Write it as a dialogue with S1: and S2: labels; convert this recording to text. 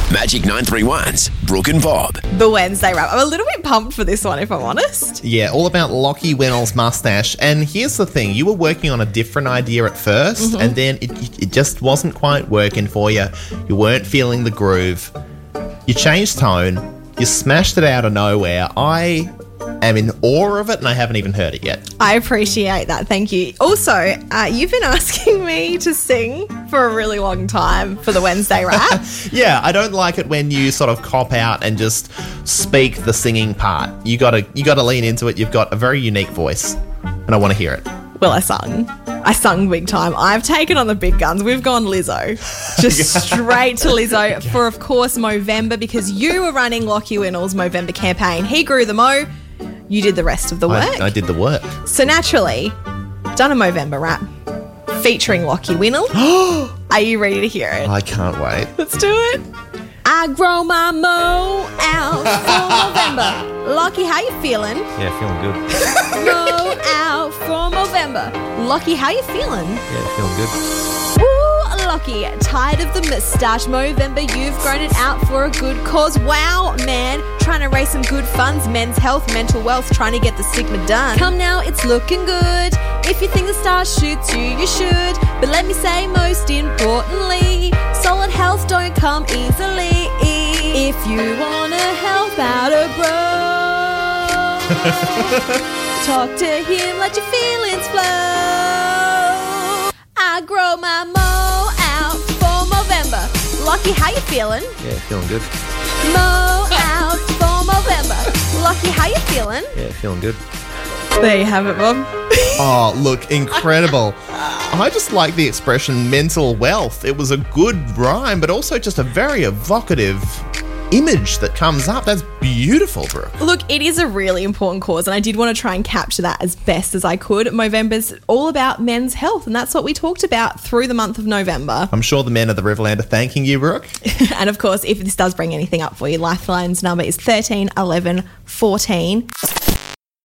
S1: Magic 931's Brooke and Bob.
S2: The Wednesday wrap. I'm a little bit pumped for this one, if I'm honest.
S3: Yeah, all about Lachie Winnell's mustache. And here's the thing. You were working on a different idea at first, and then it just wasn't quite working for you. You weren't feeling the groove. You changed tone. You smashed it out of nowhere. I am in awe of it, and I haven't even heard it yet.
S2: I appreciate that. Thank you. Also, you've been asking me to sing for a really long time for the Wednesday wrap.
S3: Yeah, I don't like it when you sort of cop out and just speak the singing part. You gotta lean into it. You've got a very unique voice, and I want to hear it.
S2: Well, I sung big time. I've taken on the big guns. We've gone Lizzo. Just straight to Lizzo for, of course, Movember, because you were running Lachie Winnell's Movember campaign. He grew the mo. You did the rest of the work.
S3: I did the work.
S2: So naturally, done a Movember rap featuring Lachie Winnell. Are you ready to hear it?
S3: I can't wait.
S2: Let's do it. I grow my mo out for Movember. Lachie, how you feeling?
S4: Yeah, feeling good.
S2: Mo out for Movember. Lachie, how you feeling?
S4: Yeah, feeling good.
S2: Woo, Lachie, tired of the moustache. Movember, you've grown it out for a good cause. Wow, man, trying to raise some good funds. Men's health, mental wealth, trying to get the stigma done. Come now, it's looking good. If you think the star shoots you, you should. But let me say, most importantly, solid health don't come easily. If you wanna help out a bro, talk to him, let your feelings flow. I grow my mo out for Movember. Lachie, how you feeling?
S4: Yeah, feeling good.
S2: Mo out for Movember. Lachie, how you feeling?
S4: Yeah, feeling good.
S2: There you have it, Bob.
S3: Oh, look, incredible. I just like the expression mental wealth. It was a good rhyme, but also just a very evocative image that comes up. That's beautiful, Brooke.
S2: Look, it is a really important cause, and I did want to try and capture that as best as I could. Movember's all about men's health, and that's what we talked about through the month of November.
S3: I'm sure the men of the Riverland are thanking you, Brooke.
S2: And of course, if this does bring anything up for you, Lifeline's number is 13 11 14.